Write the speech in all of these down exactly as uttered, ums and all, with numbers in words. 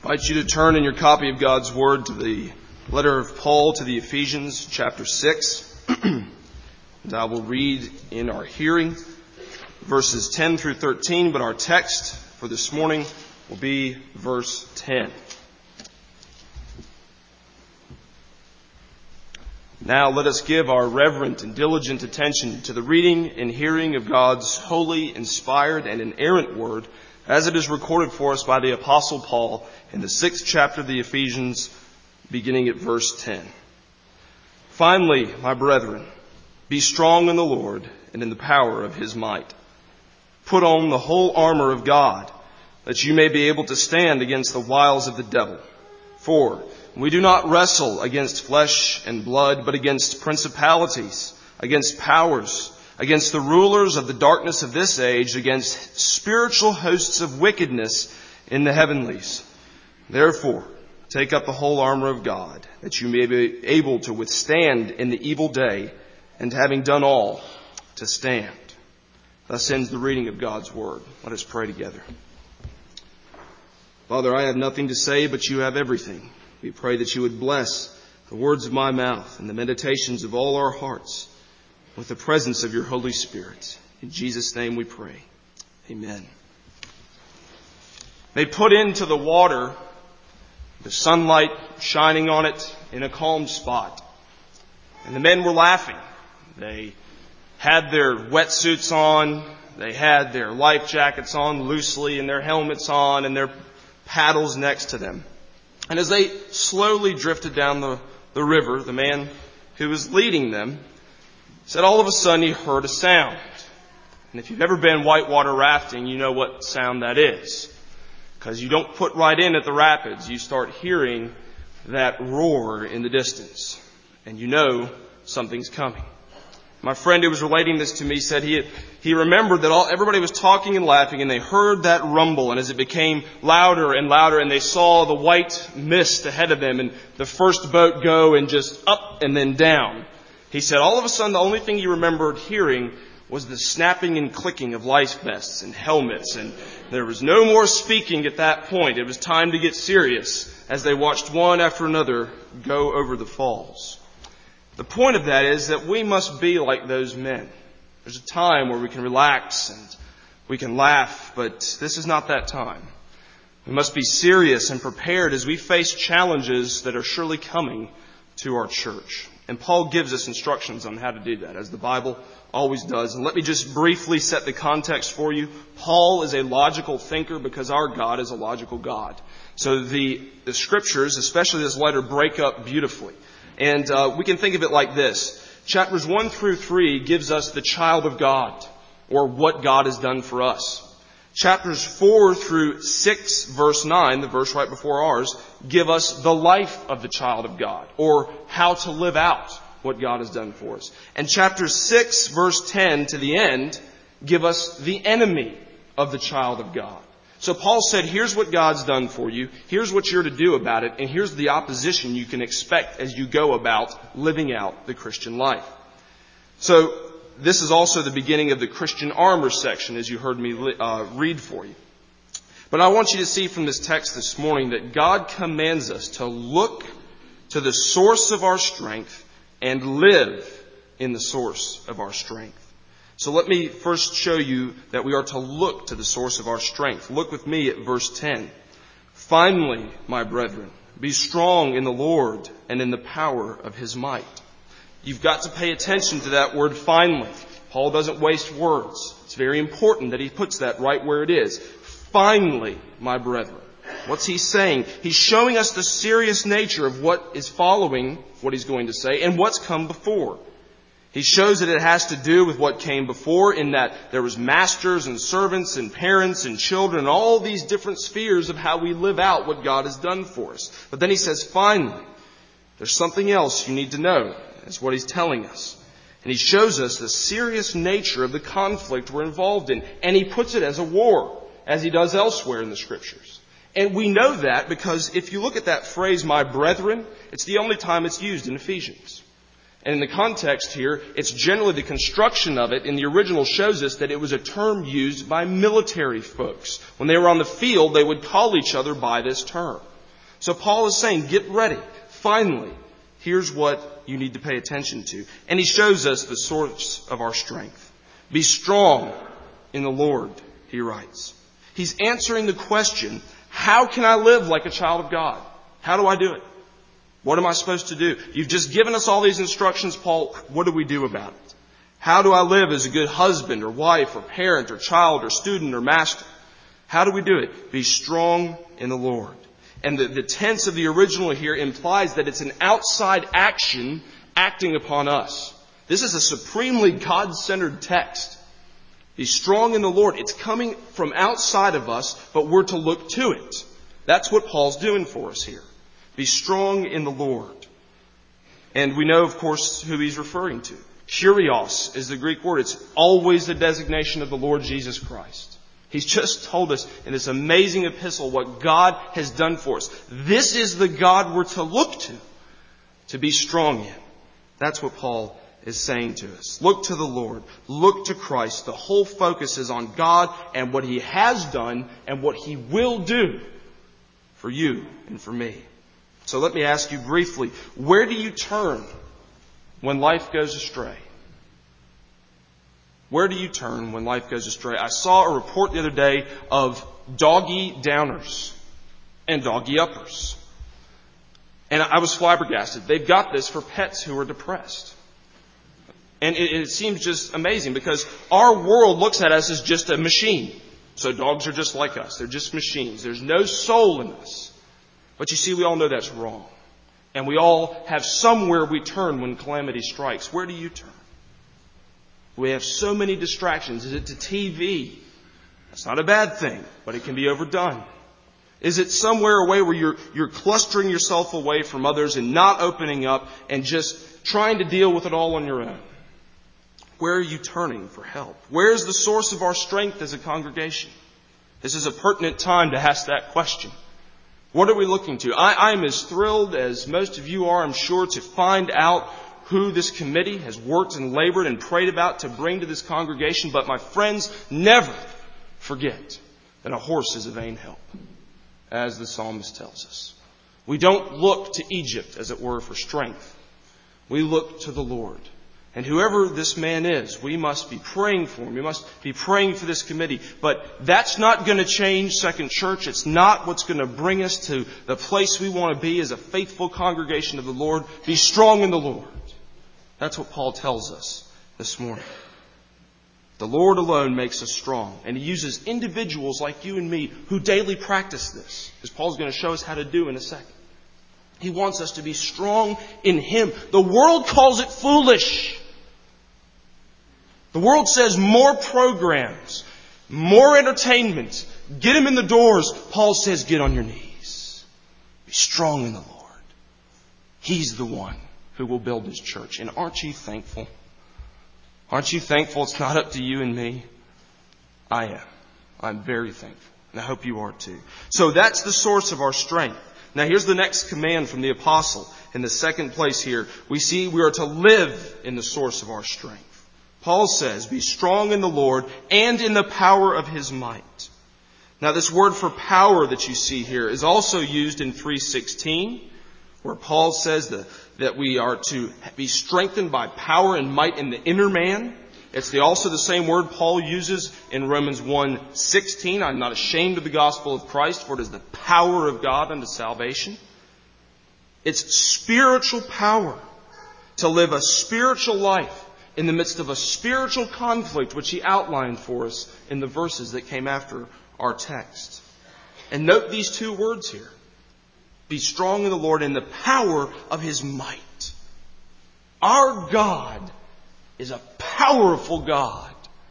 I invite you to turn in your copy of God's Word to the letter of Paul to the Ephesians, chapter six. And I will read in our hearing verses ten through thirteen, but our text for this morning will be verse ten. Now let us give our reverent and diligent attention to the reading and hearing of God's holy, inspired, and inerrant Word, as it is recorded for us by the Apostle Paul in the sixth chapter of the Ephesians, beginning at verse ten. Finally, my brethren, be strong in the Lord and in the power of His might. Put on the whole armor of God, that you may be able to stand against the wiles of the devil. For we do not wrestle against flesh and blood, but against principalities, against powers, against the rulers of the darkness of this age, against spiritual hosts of wickedness in the heavenlies. Therefore, take up the whole armor of God, that you may be able to withstand in the evil day, and having done all, to stand. Thus ends the reading of God's Word. Let us pray together. Father, I have nothing to say, but you have everything. We pray that you would bless the words of my mouth and the meditations of all our hearts with the presence of your Holy Spirit. In Jesus' name we pray. Amen. They put into the water the sunlight shining on it in a calm spot. And the men were laughing. They had their wetsuits on. They had their life jackets on loosely and their helmets on and their paddles next to them. And as they slowly drifted down the, the river, the man who was leading them said all of a sudden he heard a sound. And if you've ever been whitewater rafting, you know what sound that is. Because you don't put right in at the rapids. You start hearing that roar in the distance. And you know something's coming. My friend who was relating this to me said he he remembered that all everybody was talking and laughing, and they heard that rumble, and as it became louder and louder, and they saw the white mist ahead of them and the first boat go and just up and then down. He said all of a sudden the only thing he remembered hearing was the snapping and clicking of life vests and helmets, and there was no more speaking at that point. It was time to get serious as they watched one after another go over the falls. The point of that is that we must be like those men. There's a time where we can relax and we can laugh, but this is not that time. We must be serious and prepared as we face challenges that are surely coming to our church. And Paul gives us instructions on how to do that, as the Bible always does. And let me just briefly set the context for you. Paul is a logical thinker because our God is a logical God. So the, the scriptures, especially this letter, break up beautifully. And uh, we can think of it like this. Chapters one through three gives us the child of God, or what God has done for us. Chapters four through six, verse nine, the verse right before ours, give us the life of the child of God, or how to live out what God has done for us. And chapter six, verse ten to the end, give us the enemy of the child of God. So Paul said, here's what God's done for you, here's what you're to do about it, and here's the opposition you can expect as you go about living out the Christian life. So this is also the beginning of the Christian armor section, as you heard me uh, read for you. But I want you to see from this text this morning that God commands us to look to the source of our strength and live in the source of our strength. So let me first show you that we are to look to the source of our strength. Look with me at verse ten. Finally, my brethren, be strong in the Lord and in the power of His might. You've got to pay attention to that word finally. Paul doesn't waste words. It's very important that he puts that right where it is. Finally, my brethren. What's he saying? He's showing us the serious nature of what is following what he's going to say and what's come before. He shows that it has to do with what came before, in that there was masters and servants and parents and children and all these different spheres of how we live out what God has done for us. But then he says, finally, there's something else you need to know. That's what he's telling us. And he shows us the serious nature of the conflict we're involved in. And he puts it as a war, as he does elsewhere in the Scriptures. And we know that because if you look at that phrase, my brethren, it's the only time it's used in Ephesians. And in the context here, it's generally the construction of it in the original shows us that it was a term used by military folks. When they were on the field, they would call each other by this term. So Paul is saying, get ready. Finally, here's what you need to pay attention to. And he shows us the source of our strength. Be strong in the Lord, he writes. He's answering the question, how can I live like a child of God? How do I do it? What am I supposed to do? You've just given us all these instructions, Paul. What do we do about it? How do I live as a good husband or wife or parent or child or student or master? How do we do it? Be strong in the Lord. And the, the tense of the original here implies that it's an outside action acting upon us. This is a supremely God-centered text. Be strong in the Lord. It's coming from outside of us, but we're to look to it. That's what Paul's doing for us here. Be strong in the Lord. And we know, of course, who he's referring to. Kurios is the Greek word. It's always the designation of the Lord Jesus Christ. He's just told us in this amazing epistle what God has done for us. This is the God we're to look to, to be strong in. That's what Paul is saying to us. Look to the Lord. Look to Christ. The whole focus is on God and what He has done and what He will do for you and for me. So let me ask you briefly, where do you turn when life goes astray? Where do you turn when life goes astray? I saw a report the other day of doggy downers and doggy uppers. And I was flabbergasted. They've got this for pets who are depressed. And it, it seems just amazing because our world looks at us as just a machine. So dogs are just like us. They're just machines. There's no soul in us. But you see, we all know that's wrong. And we all have somewhere we turn when calamity strikes. Where do you turn? We have so many distractions. Is it to T V? That's not a bad thing, but it can be overdone. Is it somewhere away where you're, you're clustering yourself away from others and not opening up and just trying to deal with it all on your own? Where are you turning for help? Where is the source of our strength as a congregation? This is a pertinent time to ask that question. What are we looking to? I, I'm as thrilled as most of you are, I'm sure, to find out who this committee has worked and labored and prayed about to bring to this congregation. But my friends, never forget that a horse is a vain help, as the psalmist tells us. We don't look to Egypt, as it were, for strength. We look to the Lord. And whoever this man is, we must be praying for him. We must be praying for this committee. But that's not going to change Second Church. It's not what's going to bring us to the place we want to be as a faithful congregation of the Lord. Be strong in the Lord. That's what Paul tells us this morning. The Lord alone makes us strong. And He uses individuals like you and me who daily practice this, as Paul's going to show us how to do in a second. He wants us to be strong in Him. The world calls it foolish. The world says more programs, more entertainment, get them in the doors. Paul says, get on your knees. Be strong in the Lord. He's the one who will build His church. And aren't you thankful? Aren't you thankful it's not up to you and me? I am. I'm very thankful. And I hope you are too. So that's the source of our strength. Now here's the next command from the apostle. In the second place here, we see we are to live in the source of our strength. Paul says, be strong in the Lord and in the power of His might. Now this word for power that you see here is also used in three sixteen, where Paul says that, that we are to be strengthened by power and might in the inner man. It's the, also the same word Paul uses in Romans one sixteen. I'm not ashamed of the gospel of Christ, for it is the power of God unto salvation. It's spiritual power to live a spiritual life in the midst of a spiritual conflict, which he outlined for us in the verses that came after our text. And note these two words here. Be strong in the Lord and the power of His might. Our God is a powerful God.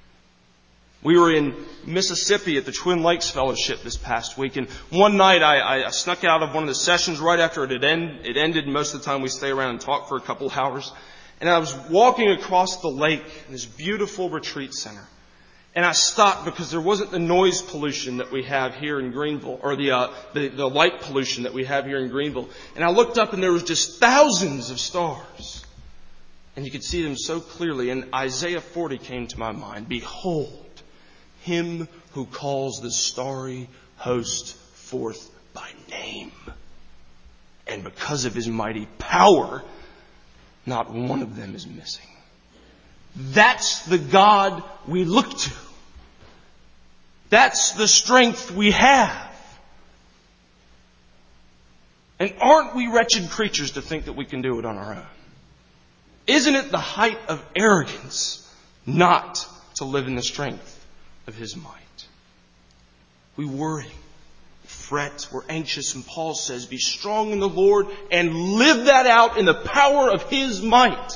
We were in Mississippi at the Twin Lakes Fellowship this past week, and one night I, I snuck out of one of the sessions right after it had end, it ended. Most of the time we stay around and talk for a couple hours. And I was walking across the lake in this beautiful retreat center. And I stopped because there wasn't the noise pollution that we have here in Greenville, or the, uh, the, the light pollution that we have here in Greenville. And I looked up and there was just thousands of stars. And you could see them so clearly. And Isaiah forty came to my mind. Behold, Him who calls the starry host forth by name. And because of His mighty power, not one of them is missing. That's the God we look to. That's the strength we have. And aren't we wretched creatures to think that we can do it on our own? Isn't it the height of arrogance not to live in the strength of His might? We worry, fret, we're anxious, and Paul says, be strong in the Lord and live that out in the power of His might.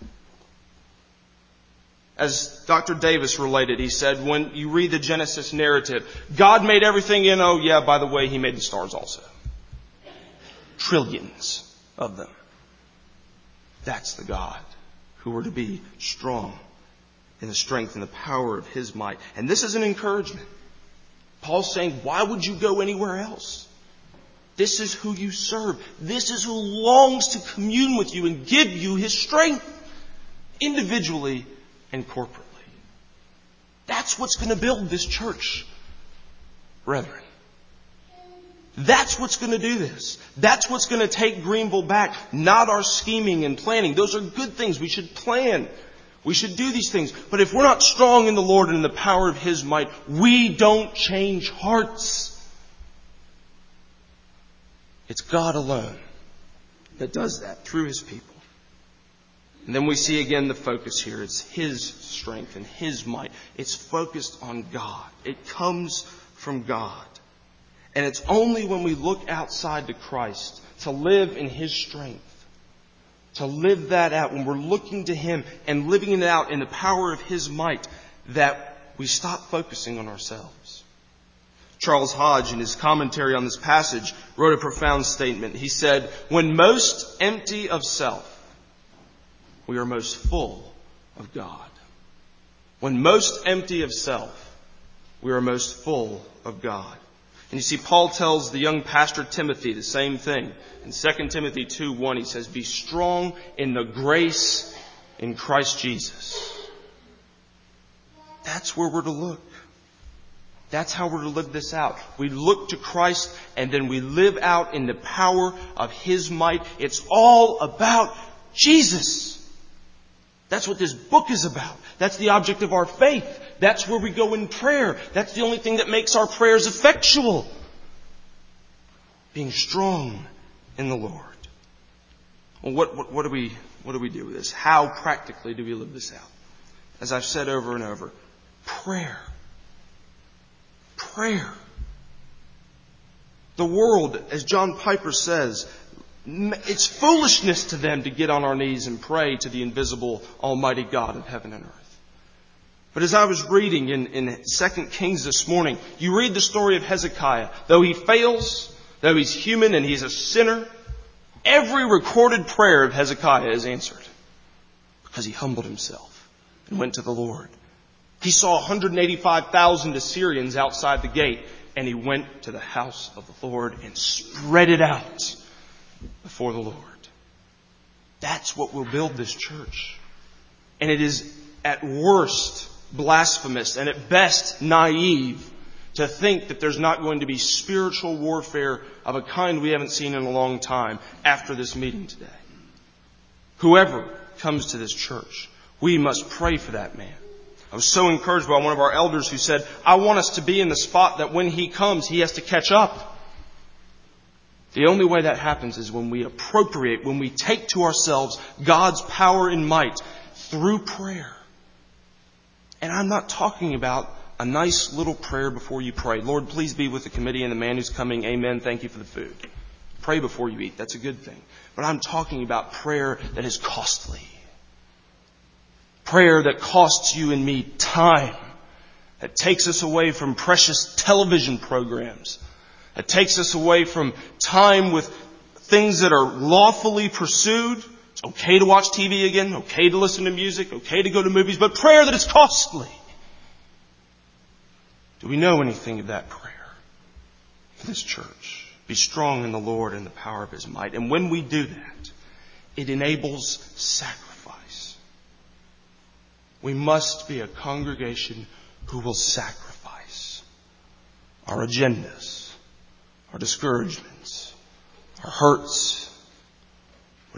As Doctor Davis related, he said, when you read the Genesis narrative, God made everything, you know, yeah, by the way, He made the stars also. Trillions of them. That's the God who we're to be strong in the strength and the power of His might. And this is an encouragement. Paul's saying, why would you go anywhere else? This is who you serve. This is who longs to commune with you and give you His strength, individually and corporately. That's what's going to build this church, brethren. That's what's going to do this. That's what's going to take Greenville back, not our scheming and planning. Those are good things. We should plan. We should do these things. But if we're not strong in the Lord and in the power of His might, we don't change hearts. It's God alone that does that through His people. And then we see again the focus here. It's His strength and His might. It's focused on God. It comes from God. And it's only when we look outside to Christ to live in His strength, to live that out, when we're looking to Him and living it out in the power of His might, that we stop focusing on ourselves. Charles Hodge, in his commentary on this passage, wrote a profound statement. He said, when most empty of self, we are most full of God. When most empty of self, we are most full of God. And you see, Paul tells the young pastor Timothy the same thing. In Second Timothy two one, he says, be strong in the grace in Christ Jesus. That's where we're to look. That's how we're to live this out. We look to Christ and then we live out in the power of His might. It's all about Jesus. That's what this book is about. That's the object of our faith. That's where we go in prayer. That's the only thing that makes our prayers effectual. Being strong in the Lord. Well, what, what, what do we, what do we do with this? How practically do we live this out? As I've said over and over, prayer. Prayer. The world, as John Piper says, it's foolishness to them to get on our knees and pray to the invisible, almighty God of heaven and earth. But as I was reading in, in Second Kings this morning, you read the story of Hezekiah. Though he fails, though he's human and he's a sinner, every recorded prayer of Hezekiah is answered. Because he humbled himself and went to the Lord. He saw one hundred eighty-five thousand Assyrians outside the gate, and he went to the house of the Lord and spread it out before the Lord. That's what will build this church. And it is at worst blasphemous and at best naive to think that there's not going to be spiritual warfare of a kind we haven't seen in a long time after this meeting today. Whoever comes to this church, we must pray for that man. I was so encouraged by one of our elders who said, I want us to be in the spot that when he comes, he has to catch up. The only way that happens is when we appropriate, when we take to ourselves God's power and might through prayer. And I'm not talking about a nice little prayer before you pray. Lord, please be with the committee and the man who's coming. Amen. Thank you for the food. Pray before you eat. That's a good thing. But I'm talking about prayer that is costly. Prayer that costs you and me time. That takes us away from precious television programs. That takes us away from time with things that are lawfully pursued. It's okay to watch T V again. Okay to listen to music. Okay to go to movies. But prayer that is costly. Do we know anything of that prayer for this church? Be strong in the Lord and the power of His might. And when we do that, it enables sacrifice. We must be a congregation who will sacrifice our agendas, our discouragements, our hurts,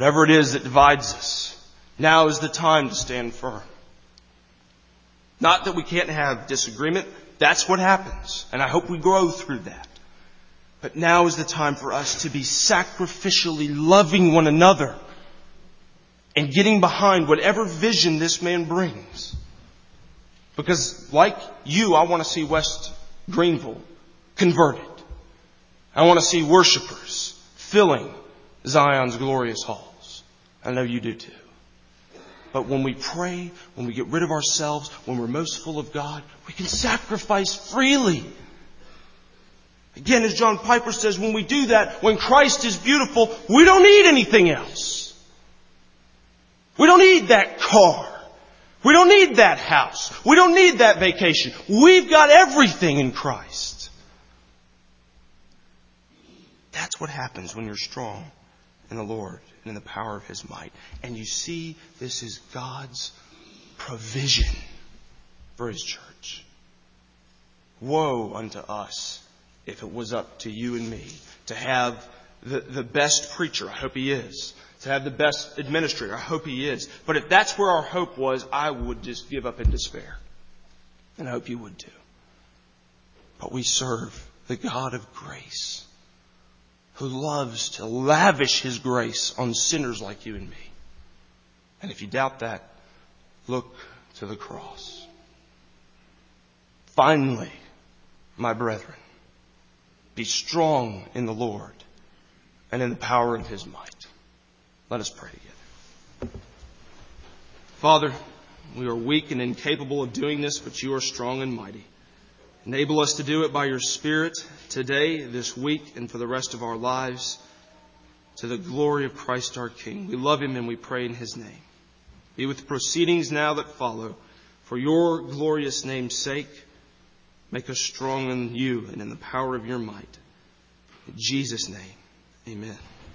Whatever it is that divides us, now is the time to stand firm. Not that we can't have disagreement. That's what happens. And I hope we grow through that. But now is the time for us to be sacrificially loving one another and getting behind whatever vision this man brings. Because like you, I want to see West Greenville converted. I want to see worshipers filling Zion's glorious halls. I know you do too. But when we pray, when we get rid of ourselves, when we're most full of God, we can sacrifice freely. Again, as John Piper says, when we do that, when Christ is beautiful, we don't need anything else. We don't need that car. We don't need that house. We don't need that vacation. We've got everything in Christ. That's what happens when you're strong in the Lord and in the power of His might. And you see, this is God's provision for His church. Woe unto us if it was up to you and me to have the, the best preacher. I hope he is. To have the best administrator. I hope he is. But if that's where our hope was, I would just give up in despair. And I hope you would too. But we serve the God of grace, who loves to lavish His grace on sinners like you and me. And if you doubt that, look to the cross. Finally, my brethren, be strong in the Lord and in the power of His might. Let us pray together. Father, we are weak and incapable of doing this, but you are strong and mighty. Enable us to do it by your Spirit today, this week, and for the rest of our lives, to the glory of Christ our King. We love Him and we pray in His name. Be with the proceedings now that follow. For your glorious name's sake, make us strong in you and in the power of your might. In Jesus' name, amen.